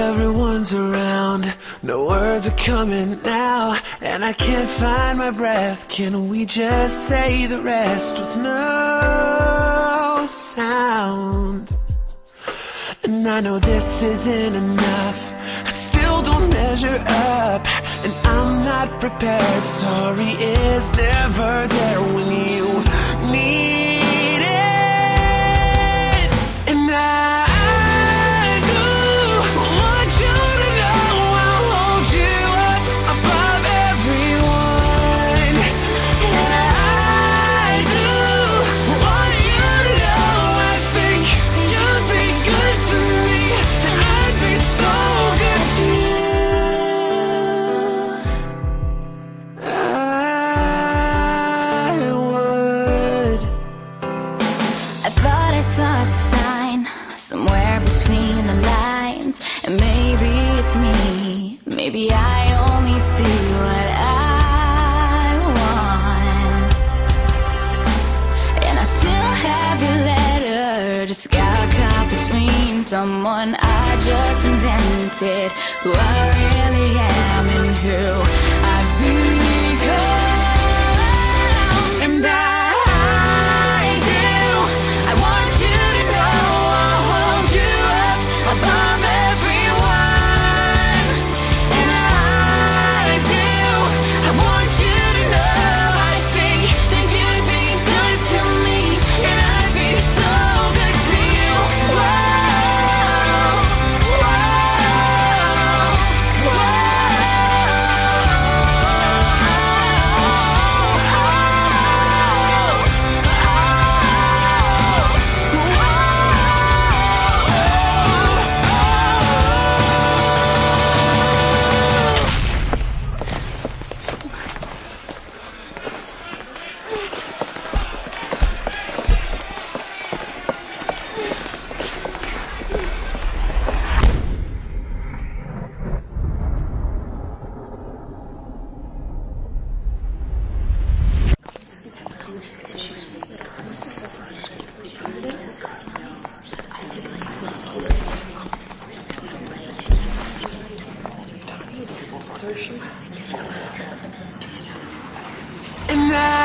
everyone's around, no words are coming now, and I can't find my breath. Can we just say the rest with no sound? And I know this isn't enough, I still don't measure up, and I'm not prepared. Sorry is never there when you need it. And I do want you to know I'll hold you up above everyone. And I do want you to know I think you'd be good to me, and I'd be so good to you. I would. I thought I saw a sign somewhere between the lines, and maybe it's me, maybe I only see what I want. And I still have your letter, just got caught between someone I just invented, who I really am and who I've become. And I do, I want you to know I'll hold you up above everyone. And I do, I want you to know I think that you'd be good to me, and I'd be so good to you. Whoa, And